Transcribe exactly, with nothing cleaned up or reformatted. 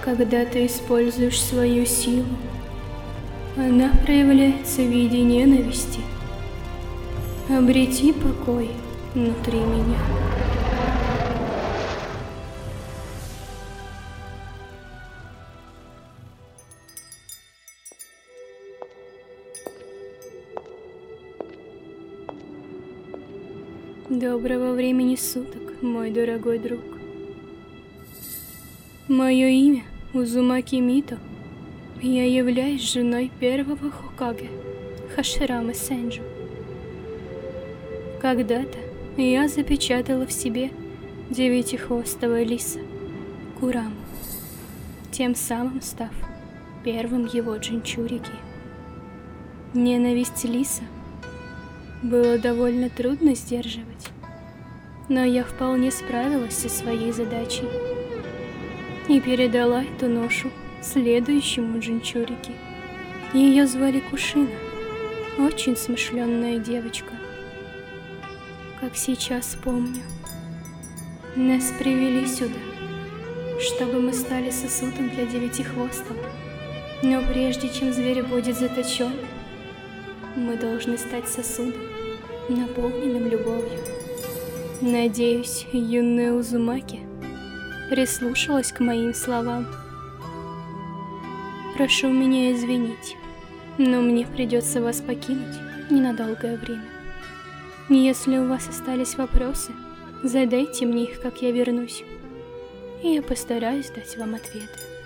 Когда ты используешь свою силу, она проявляется в виде ненависти. Обрети покой внутри меня. Доброго времени суток, мой дорогой друг. Мое имя Узумаки Мито. Я являюсь женой первого Хокаге, Хаширамы Сенджу. Когда-то я запечатала в себе девятихвостого лиса, Кураму, тем самым став первым его джинчурики. Ненависть лиса было довольно трудно сдерживать, но я вполне справилась со своей задачей и передала эту ношу следующему джинчурике. Ее звали Кушина, очень смышленная девочка. Как сейчас помню, нас привели сюда, чтобы мы стали сосудом для девятихвостого. Но прежде чем зверь будет заточен, мы должны стать сосудом, наполненным любовью. Надеюсь, юная Узумаки прислушалась к моим словам. Прошу меня извинить, но мне придется вас покинуть ненадолгое время. Если у вас остались вопросы, задайте мне их, как я вернусь, и я постараюсь дать вам ответы.